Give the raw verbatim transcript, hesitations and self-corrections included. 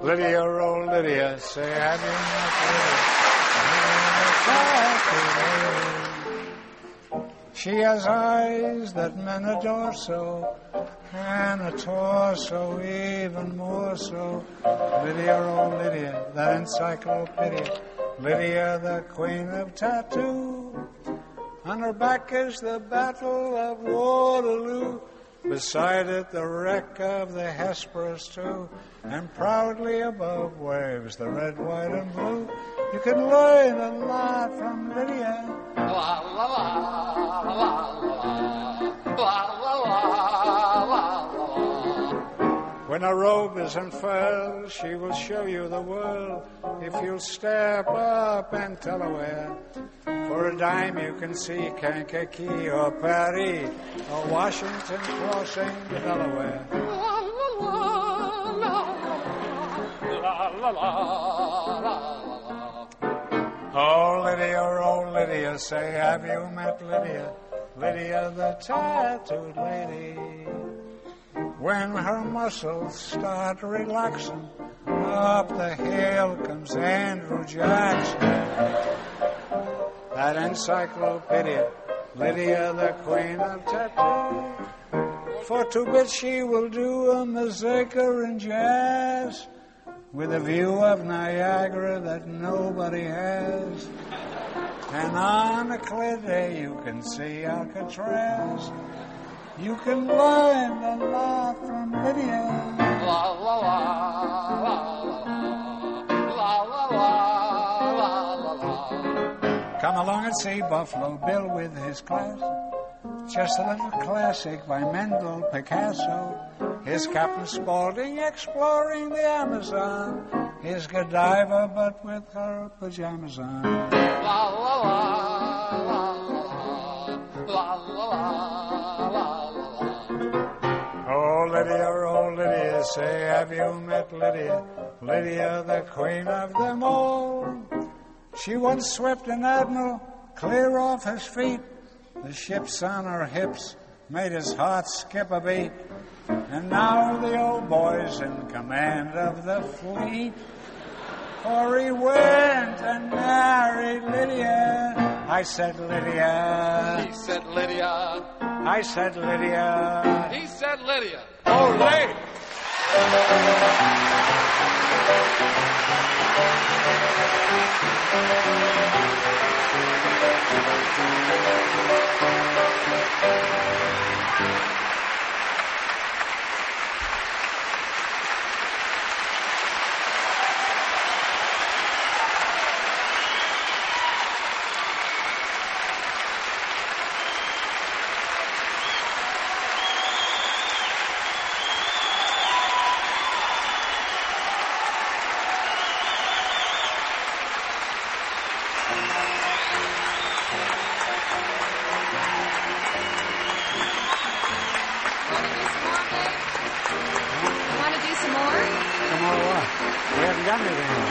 Lydia, oh Lydia, say have you met Lydia? She has eyes that men adore so, and a torso even more so. Lydia, oh Lydia, that encyclopedia. Lydia, the queen of tattoo. On her back is the Battle of Waterloo. Beside it, the wreck of the Hesperus, too. And proudly above waves the red, white, and blue. You can learn a lot from Lydia. La, la, la, la, la, la, la, la. When a robe is unfurled, she will show you the world. If you'll step up and tell her where. For a dime you can see Kankakee or Paris or Washington crossing the Delaware. La, la, la, la, la, la, la. Oh, Lydia, oh, Lydia, say, have you met Lydia? Lydia, the tattooed lady. When her muscles start relaxing, up the hill comes Andrew Jackson. That encyclopedia, Lydia, the queen of tattoo. For two bits she will do a mazurka and jazz with a view of Niagara that nobody has. And on a clear day you can see Alcatraz. You can learn a lot from Lydia. La, la, la, la, la, la, la, la, la. Come along and see Buffalo Bill with his class. Just a little classic by Mendel Picasso. His Captain Spaulding exploring the Amazon. His Godiva but with her pajamas on. La, la, la, la, la, la, la, la. Oh, Lydia, oh, Lydia, say, have you met Lydia? Lydia, the queen of them all. She once swept an admiral clear off his feet. The ships on her hips made his heart skip a beat. And now the old boy's in command of the fleet. For he went and married Lydia. I said Lydia. He said Lydia. I said Lydia. He said Lydia. Oh, Lydia. We haven't done anything.